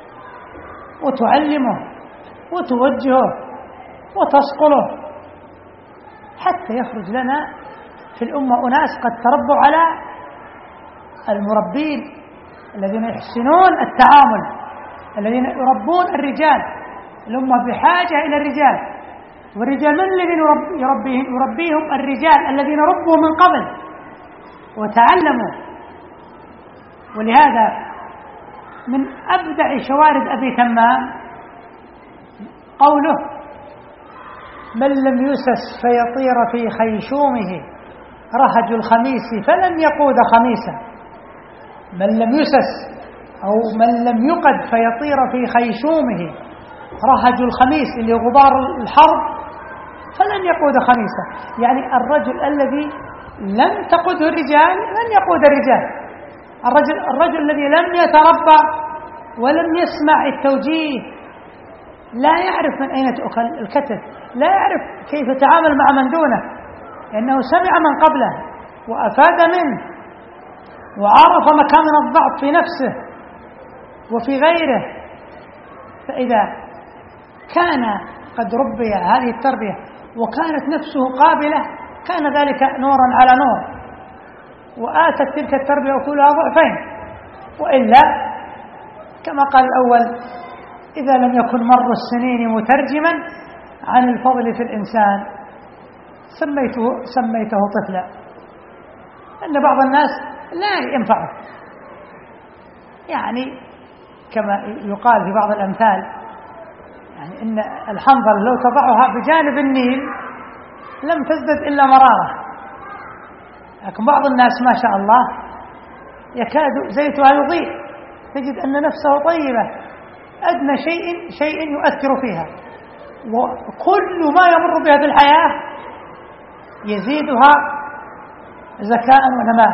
وتعلمه وتوجهه وتصقله، حتى يخرج لنا في الأمة أناس قد تربوا على المربين الذين يحسنون التعامل، الذين يربون الرجال. الأمة بحاجة إلى الرجال، والرجال من الذين يربيهم؟ الرجال الذين ربوا من قبل وتعلموا. ولهذا من أبدع شوارد أبي تمام قوله: من لم يسس فيطير في خيشومه رهج الخميس فلن يقود خميسا. من لم يسس أو من لم يقد فيطير في خيشومه رهج الخميس اللي غبار الحرب فلن يقود خميسا، يعني الرجل الذي لم تقوده الرجال لن يقود الرجال. الرجل الذي لم يتربى ولم يسمع التوجيه، لا يعرف من أين تؤكل الكتف، لا يعرف كيف يتعامل مع من دونه، لأنه سمع من قبله وأفاد منه وعرف مكامن الضعف في نفسه وفي غيره. فإذا كان قد ربي هذه التربية وكانت نفسه قابلة كان ذلك نورا على نور، وآتت تلك التربية أكلها ضعفين. وإلا كما قال الأول: إذا لم يكن مر السنين مترجما عن الفضل في الإنسان سميته طفلا. أن بعض الناس لا ينفعه، يعني كما يقال في بعض الأمثال، يعني إن الحنظل لو تضعها بجانب النيل لم تزدد إلا مرارة، لكن بعض الناس ما شاء الله يكاد زيتها يضيء، تجد أن نفسه طيبة، أدنى شيء يؤثر فيها، وكل ما يمر بها في الحياة يزيدها ذكاء ونماء.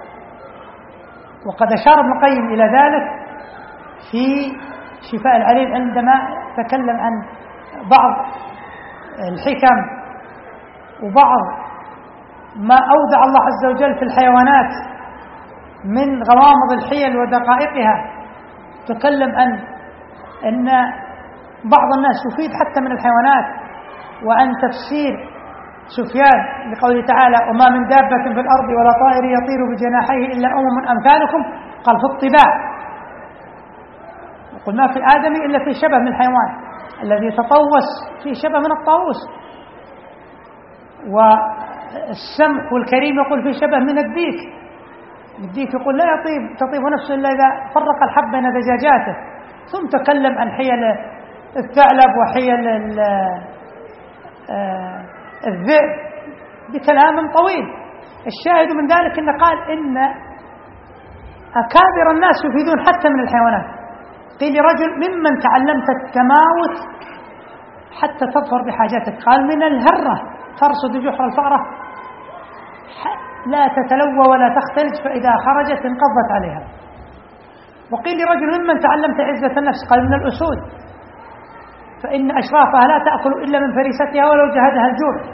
وقد أشار ابن القيم إلى ذلك في شفاء العليل عندما تكلم عن بعض الحكم وبعض ما أودع الله عز وجل في الحيوانات من غوامض الحيل ودقائقها. تكلم عن أن بعض الناس يفيد حتى من الحيوانات، وعن تفسير سفيان لقوله تعالى: وما من دابة في الأرض ولا طائر يطير بجناحيه إلا أمثالكم، قال في الطباع، يقول ما في الآدمي إلا في شبه من الحيوان، الذي يتطوس في شبه من الطاووس، والسمك والكريم يقول في شبه من الديك يقول لا تطيب نفسه إلا إذا فرق الحب بين دجاجاته. ثم تكلم عن حيل الثعلب وحيل الذئب بكلام طويل. الشاهد من ذلك أنه قال إن أكابر الناس يفيدون حتى من الحيوانات. قيل لرجل: ممن تعلمت التماوت حتى تظفر بحاجاتك؟ قال: من الهرة ترصد جحر الفأرة لا تتلوى ولا تختلج، فإذا خرجت انقضت عليها. وقيل لرجل: ممن تعلمت عزة النفس؟ قال: من الأسود، فإن أشرافها لا تأكل إلا من فريستها ولو جهدها الجوع.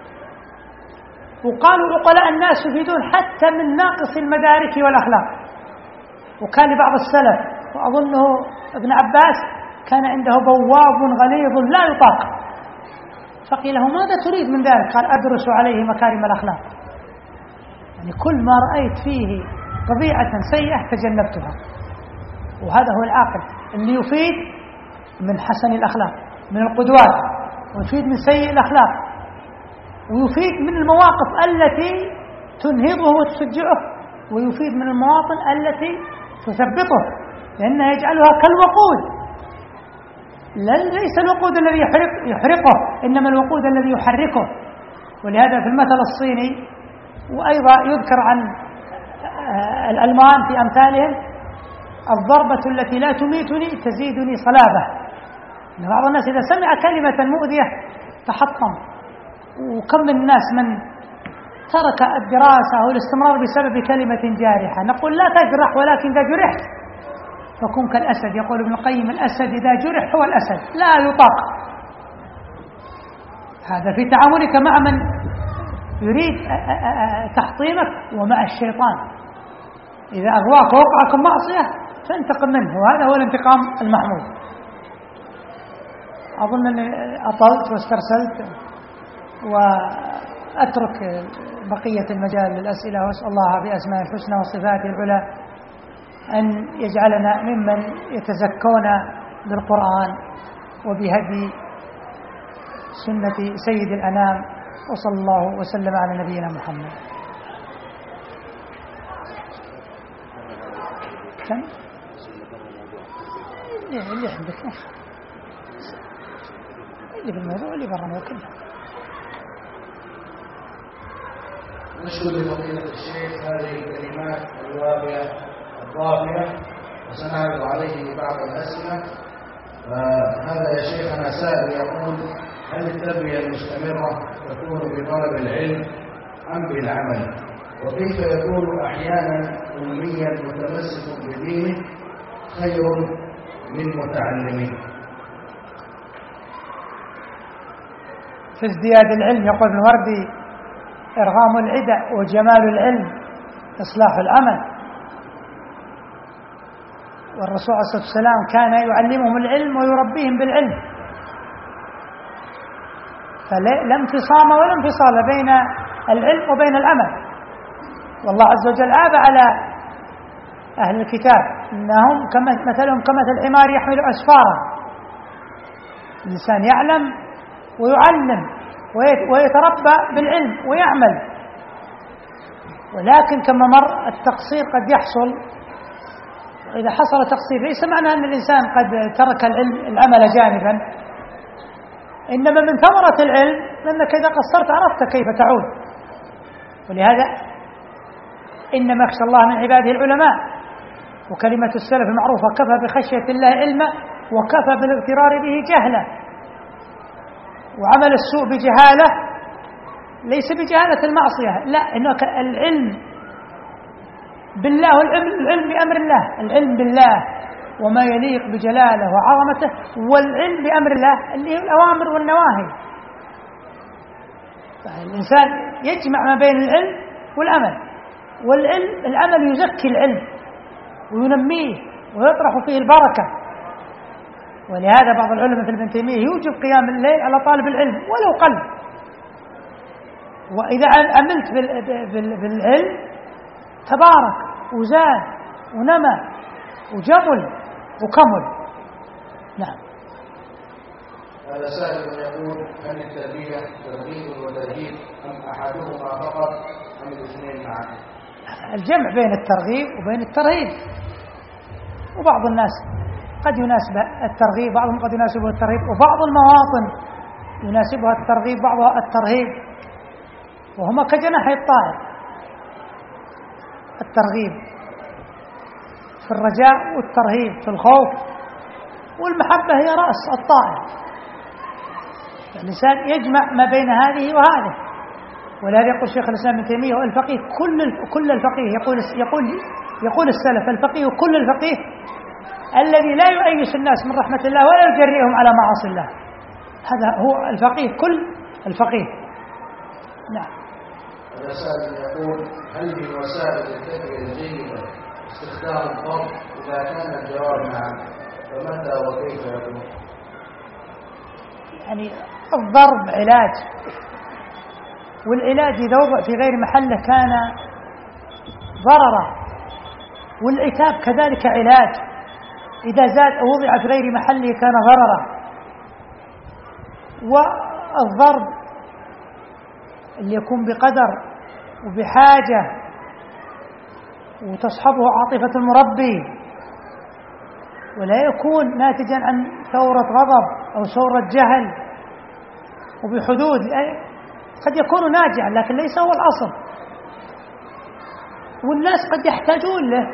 وقالوا: عقلاء الناس يفيدون حتى من ناقص المدارك والأخلاق. وكان لبعض السلف، وأظنه ابن عباس، كان عنده بواب غليظ لا يطاق، فقيل له: ماذا تريد من ذلك؟ قال: أدرس عليه مكارم الأخلاق. يعني كل ما رأيت فيه طبيعة سيئة تجنبتها. وهذا هو العاقل اللي يفيد من حسن الأخلاق، من القدوات، ويفيد من سيء الأخلاق، ويفيد من المواقف التي تنهضه وتشجعه، ويفيد من المواطن التي تثبطه، لأنها يجعلها كالوقود. ليس الوقود الذي يحرقه، إنما الوقود الذي يحركه. ولهذا في المثل الصيني، وأيضا يذكر عن الألمان في أمثالهم: الضربة التي لا تميتني تزيدني صلابة. إن بعض الناس إذا سمع كلمة مؤذية تحطم. وكم من الناس من ترك الدراسة والاستمرار بسبب كلمة جارحة. نقول: لا تجرح، ولكن إذا جرحت فكن كالأسد. يقول ابن القيم: الأسد إذا جرح هو الأسد لا يطاق. هذا في تعاملك مع من يريد تحطيمك ومع الشيطان. إذا أغواك ووقعك معصية فانتقم منه، وهذا هو الانتقام المحمود. أظن أني أطلت واسترسلت، وأترك بقية المجال للأسئلة، وأسأل الله بأسماء الحسنى وصفاته العلى أن يجعلنا ممن يتزكون بالقرآن وبهدي سنة سيد الأنام، وصلى الله وسلم على نبينا محمد. كم؟ اللي عندك اللي بالموضوع اللي برا كله. نشكر لفضيلة الشيخ هذه الكلمات الواقية الضافية، وسنعرض عليه بعض الأسئلة. هذا يا شيخنا سائل يقول: هل التربية المستمرة تكون بطلب العلم أم بالعمل؟ وكيف يكون أحيانا أميا متمسك بدينه خير من متعلمين. في ازدياد العلم يقول ابن وردي: إرغام العدى وجمال العلم إصلاح العمل. والرسول عليه الصلاة والسلام كان يعلمهم العلم ويربيهم بالعلم، فلا انفصام ولا انفصال بين العلم وبين العمل. والله عز وجل عاب على أهل الكتاب إنهم مثلهم كمثل الحمار يحمل أسفارا. الإنسان يعلم ويعلم ويتربى بالعلم ويعمل، ولكن كما مر التقصير قد يحصل. إذا حصل تقصير ليس معنى أن الإنسان قد ترك العمل جانبا، إنما من ثمرة العلم أنك إذا قصرت عرفت كيف تعود. ولهذا إنما يخشى الله من عباده العلماء، وكلمة السلف المعروفة: كفى بخشية الله علما وكفى بالاغترار به جهلا. وعمل السوء بجهالة ليس بجهالة المعصية، لا، إنك العلم بالله والعلم بأمر الله، العلم بالله وما يليق بجلاله وعظمته، والعلم بأمر الله اللي هي الأوامر والنواهي. الإنسان يجمع ما بين العلم والعمل، العمل يزكي العلم وينميه ويطرح فيه البركة. ولهذا بعض العلماء مثل ابن تيمية يوجب قيام الليل على طالب العلم ولو قل. وإذا عملت بالعلم تبارك وزاد ونمى وجبل وكمل. نعم. هذا سائل يقول: هل التربية ترغيب وترهيب أم أحدهما فقط أم الاثنين معا؟ الجمع بين الترغيب وبين الترهيب. وبعض الناس قد يناسب الترغيب، بعضهم قد يناسبه الترهيب، وبعض المواطن يناسبها الترغيب بعضها الترهيب، وهما كجناحي الطائر. الترغيب في الرجاء والترهيب في الخوف، والمحبة هي رأس الطائر. الإنسان يجمع ما بين هذه وهذه. ولهذا يقول شيخ الإسلام ابن تيمية: والفقيه كل الفقيه، يقول السلف: الفقيه كل الفقيه الذي لا يؤيس الناس من رحمة الله ولا يجرئهم على معاصي الله. هذا هو الفقيه، كل الفقيه. نعم. الرسائل يقول: هل من وسائل التربية الجيدة استخدام الضرب؟ إذا كان الجواب نعم فمتى وكيف يكون؟ يعني الضرب علاج، والعلاج إذا وضع في غير محله كان ضررا، والعتاب كذلك علاج، إذا زاد أو وضع في غير محله كان ضررا. والضرب اللي يكون بقدر وبحاجة وتصحبه عاطفة المربي، ولا يكون ناتجا عن ثورة غضب أو ثورة جهل وبحدود، قد يكون ناجعا لكن ليس هو الأصل. والناس قد يحتاجون له.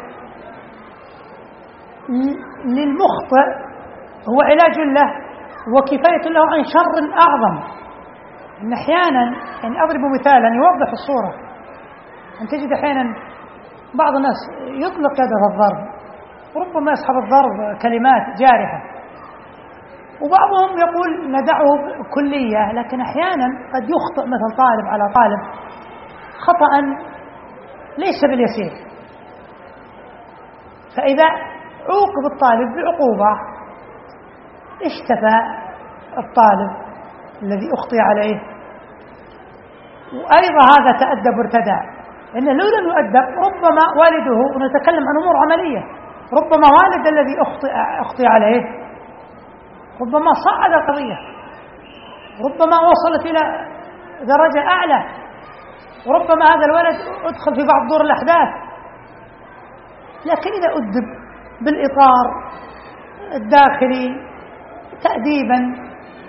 للمخطئ هو علاج له وكفاية له عن شر أعظم. إن أحيانا يعني أضرب مثالا يوضح الصورة. أن تجد أحيانا بعض الناس يطلق يده الضرب، وربما يصحب الضرب كلمات جارحة، وبعضهم يقول ندعه كلية، لكن أحيانا قد يخطئ مثل طالب على طالب خطأ ليس باليسير، فإذا عوقب الطالب بعقوبة اشتفى الطالب الذي أخطئ عليه، وأيضا هذا تأدب وارتدى. لأنه لو لم يؤدب ربما والده، ونتكلم عن أمور عملية، ربما والد الذي أخطئ عليه ربما صعد القضية، ربما وصلت إلى درجة أعلى، وربما هذا الولد أدخل في بعض دور الأحداث. لكن إذا أدب بالإطار الداخلي تأديبا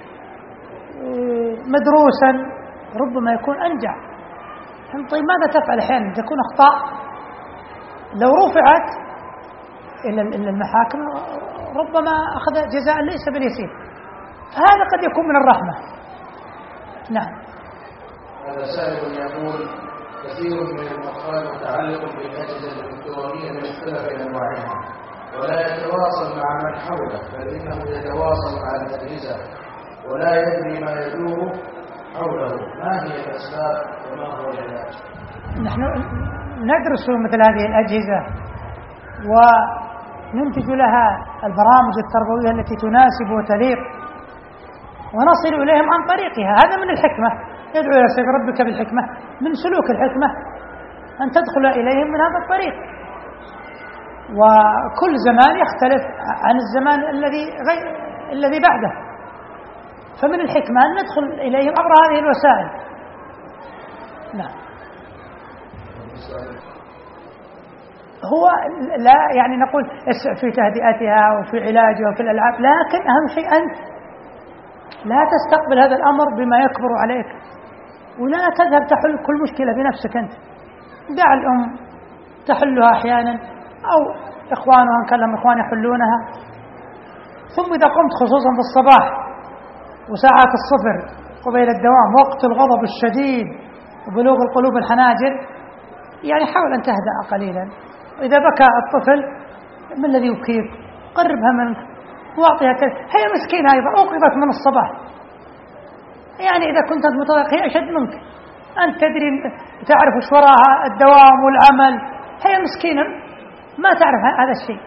مدروسا ربما يكون أنجع. طيب ماذا تفعل أحيانا تكون أخطاء لو رفعت إلى المحاكم ربما أخذ جزاء ليس باليسير، فهذا قد يكون من الرحمة. نعم. هذا سائل يقول: كثير من الأطفال متعلق بالأجهزة الإلكترونية بمختلف أنواعها، ولا يتواصل مع من حوله، بل إنه يتواصل مع الأجهزة ولا يدري ما يدور حوله. ما هي الأسباب وما هو العلاج؟ نحن ندرس مثل هذه الأجهزة وننتج لها البرامج التربوية التي تناسب وتليق ونصل إليهم عن طريقها. هذا من الحكمة، يدعو إلى سبيل ربك بالحكمة، من سلوك الحكمة أن تدخل إليهم من هذا الطريق. وكل زمان يختلف عن الزمان الذي بعده، فمن الحكمة أن ندخل إليهم عبر هذه الوسائل. نعم. هو لا يعني نقول في تهدئتها وفي علاجها وفي الألعاب، لكن أهم شيء أنت لا تستقبل هذا الأمر بما يكبر عليك، ولا تذهب تحل كل مشكلة بنفسك أنت. دع الأم تحلها أحيانا أو إخوانها إن كان لهم إخوان يحلونها. ثم إذا قمت خصوصا في الصباح وساعات الصفر قبيل الدوام، وقت الغضب الشديد وبلوغ القلوب الحناجر، يعني حاول أن تهدأ قليلا. إذا بكى الطفل ما الذي يبكيك؟ قربها منك واعطيها هي مسكينة أيضا أوقظت من الصباح، يعني إذا كنت متضايق هي أشد منك، أنت تدري تعرف وش وراها الدوام والعمل، هي مسكينة ما تعرف هذا الشيء.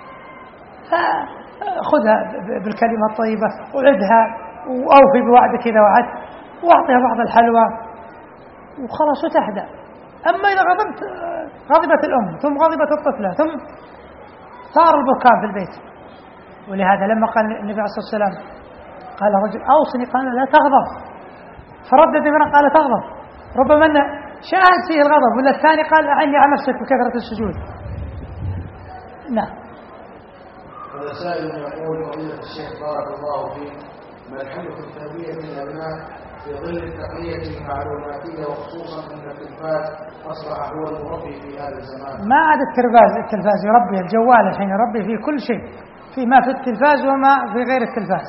فخذها بالكلمة الطيبة وعدها وأوفي بوعدك إذا وعدت، واعطيها بعض الحلوى وخلاص وتهدأ. أما إذا غضبت الأم ثم غضبت الطفلة ثم صار البكاء في البيت. ولهذا لما قال النبي عليه الصلاة والسلام قال رجل أوصني، قال لا تغضب، فردد مرة قال تغضب، ربما أن شاهد فيه الغضب، ولا الثاني قال أعني على نفسك بكثرة السجود. نعم. هذا سائل يقول: فضيلة الشيخ بارك الله فيك، ما الحل في تربية الأبناء في ظل التقنية المعلوماتية، وخصوصا أن التلفاز أصبح هو المربي في هذا الزمان؟ ما عاد التلفاز يربي، الجوال الحين يربي في كل شيء، فيما في التلفاز وما في غير التلفاز.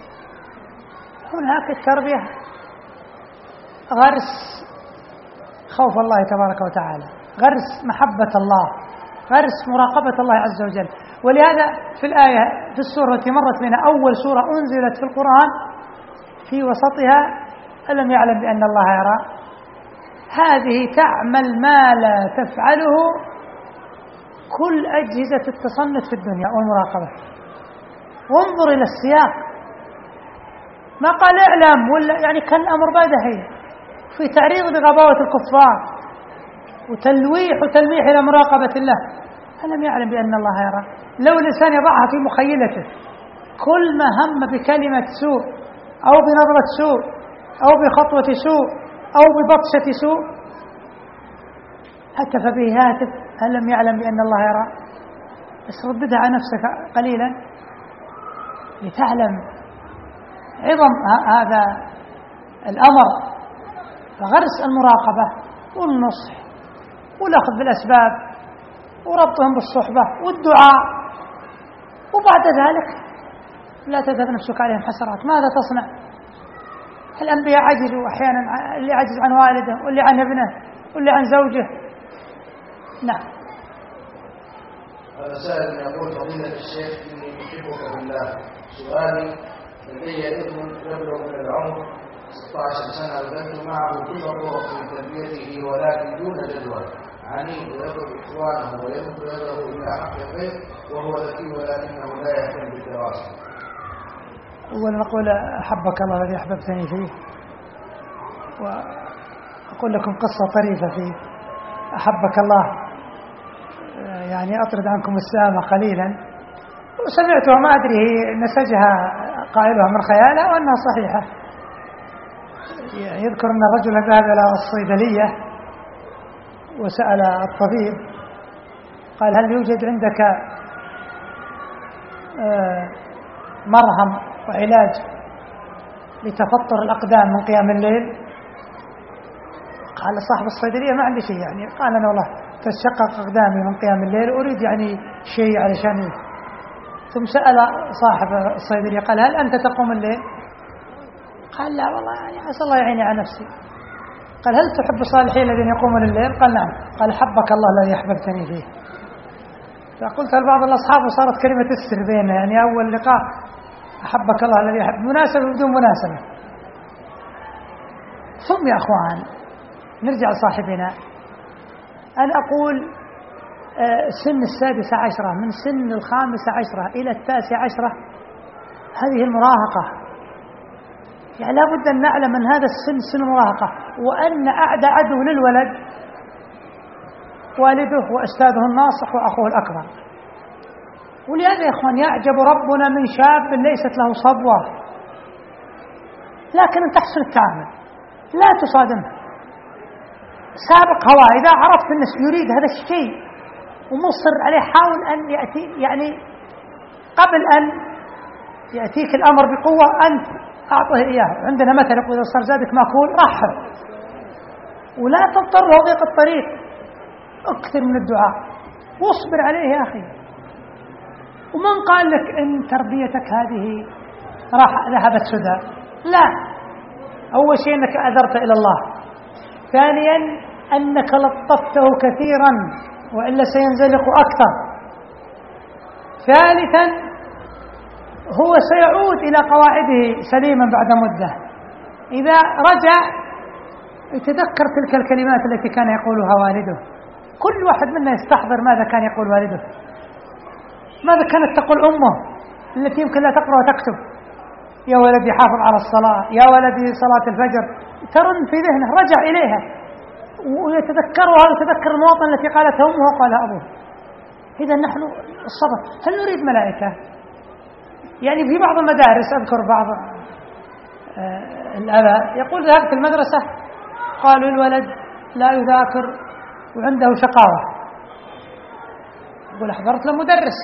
هناك التربية غرس خوف الله تبارك وتعالى، غرس محبة الله، غرس مراقبة الله عز وجل. ولهذا في الآية في السورة التي مرت بنا، أول سورة أنزلت في القرآن، في وسطها ألم يعلم بأن الله يرى. هذه تعمل ما لا تفعله كل أجهزة التصنت في الدنيا والمراقبة. وانظر إلى السياق، ما قال اعلم ولا يعني كان الأمر بدهي، في تعريض لغباوة الكفار وتلويح وتلميح إلى مراقبة الله. ألم يعلم بأن الله يرى؟ لو الإنسان يضعها في مخيلته، كل ما هم بكلمة سوء أو بنظرة سوء أو بخطوة سوء أو ببطشة سوء هتف به هاتف ألم يعلم بأن الله يرى. بس رددها على نفسك قليلا لتعلم عظم هذا الأمر. فغرس المراقبة والنصح والأخذ بالأسباب وربطهم بالصحبة والدعاء، وبعد ذلك لا تذهب نفسك عليهم حسرات. ماذا تصنع؟ الأنبياء عجزوا أحيانا، اللي عجز عن والده واللي عن ابنه واللي عن زوجه. نعم. هذا سائل يقول: فضيلة الشيخ، إني أحبك بالله. سؤالي: لدي ابن يبلغ من العمر 16 سنة، وبدأت معه كل الطرق في تربيته ولكن دون جدوى، عنيد ويضرب إخوانه ويمد يده إلى حق الخير، وهو ذكي ولكنه لا يهتم بالدراسة. أولا نقول أحبك الله الذي أحببتني فيه، وأقول لكم قصة طريفة فيه. أحبك الله يعني أطرد عنكم السامة قليلا، وسمعتها ما أدري هي نسجها قائلها من خيالها وأنها صحيحة. يذكر أن الرجل ذهب إلى الصيدلية وسأل الطبيب، قال: هل يوجد عندك مرهم وعلاج لتفطر الأقدام من قيام الليل؟ قال صاحب الصيدلية: ما عندي شيء. يعني قال: أنا والله تشقق أقدامي من قيام الليل، أريد يعني شيء علشان. ثم سأل صاحب الصيدلية قال: هل أنت تقوم الليل؟ قال: لا والله، يعني عسى الله يعيني على نفسي. قال: هل تحب الصالحين الذين يقومون الليل؟ قال: نعم. قال: حبك الله الذي أحببتني فيه. فقلت لبعض الأصحاب وصارت كلمة السر بيننا، يعني أول لقاء أحبك الله الذي يحب، مناسبة بدون مناسبة. ثم يا أخوان نرجع لصاحبنا، أنا أقول سن 16 من سن 15 إلى 19 هذه المراهقة، يعني لا بد أن نعلم أن هذا السن سن المراهقة، وأن أعدى عدو للولد والده وأستاذه الناصح وأخوه الأكبر. ولهذا يا أخوان يعجب ربنا من شاب ليست له صبوة، لكن أن تحسن التعامل، لا تصادمه، سابق هواه، إذا عرفت أنه يريد هذا الشيء ومصر عليه حاول أن يأتي، يعني قبل أن يأتيك الأمر بقوة أنت أعطه إياه. عندنا مثل يقول إذا صار زادك ماكول رحب، ولا تضطر ضيق الطريق، اكثر من الدعاء واصبر عليه يا أخي. ومن قال لك إن تربيتك هذه راح ذهبت سدى؟ لا، أول شيء أنك أذرت إلى الله، ثانيا أنك لطفته كثيرا وإلا سينزلق أكثر، ثالثا هو سيعود إلى قواعده سليما بعد مدة. إذا رجع يتذكر تلك الكلمات التي كان يقولها والده. كل واحد منا يستحضر ماذا كان يقول والده، ماذا كانت تقول أمه التي يمكن لا تقرأ وتكتب: يا ولدي حافظ على الصلاة، يا ولدي صلاة الفجر، ترن في ذهنه، رجع إليها ويتذكرها ويتذكر المواطن التي قالتها أمه وقالها أبوه. إذا نحن الصبر. هل نريد ملائكة؟ يعني في بعض المدارس أذكر بعض الآباء يقول ذهبت المدرسة قالوا الولد لا يذاكر وعنده شقاوة، يقول أحضرت له مدرس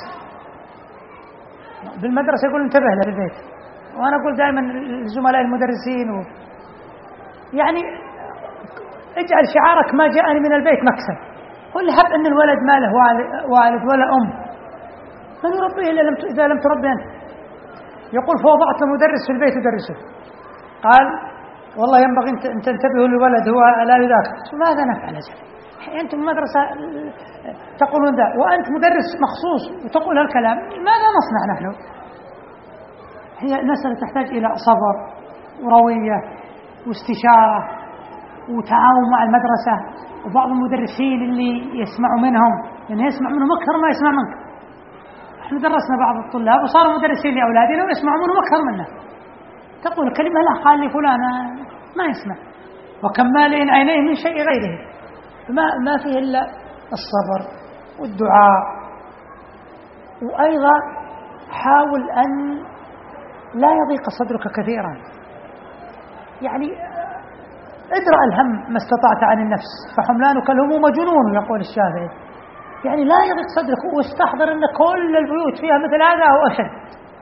بالمدرسة يقول انتبه له في البيت. وأنا أقول دائما لزملاء المدرسين يعني اجعل شعارك ما جاءني من البيت مكسب. قل هب أن الولد ما له والد ولا أم، من يربيه إذا لم تربي أنت؟ يقول فوضعت له مدرس في البيت يدرسه، قال والله ينبغي أن تنتبهوا للولد هو لا يذاكر. ماذا نفعل أجل؟ أنتم مدرسة تقولون ذا وأنت مدرس مخصوص وتقول هالكلام، ماذا نصنع نحن؟ هي المسألة تحتاج إلى صبر وروية واستشارة وتعاون مع المدرسة وبعض المدرسين اللي يسمعوا منهم، يعني يسمع منهم أكثر ما يسمع منك. احنا درسنا بعض الطلاب وصاروا مدرسين لأولادنا ويسمعوا منهم أكثر منا. تقول كلمة لا قال لي فلان ما يسمع، وكم مالئ عينيه من شيء غيره. ما فيه إلا الصبر والدعاء. وأيضا حاول أن لا يضيق صدرك كثيرا، يعني ادرأ الهم ما استطعت عن النفس، فحملانك الهموم جنون يقول الشافعي. يعني لا يضيق صدرك واستحضر أن كل البيوت فيها مثل هذا أو أشد.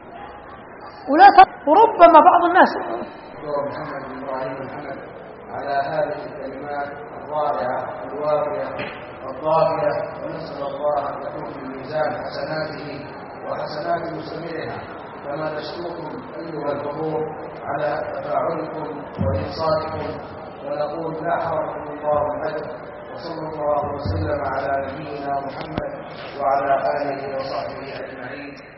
وربما بعض الناس محمد بن إبراهيم محمد على هذه الكلمات الرائعة الوافية الضافية، ونسأل الله أن تكون في ميزان حسناته وحسنات مستمعها. كما نشكركم أيها الحضور على تفاعلكم وإنصاتكم، ونقول لا حرمكم الله الأجر، وصلى الله وسلم على نبينا محمد وعلى آله وصحبه أجمعين.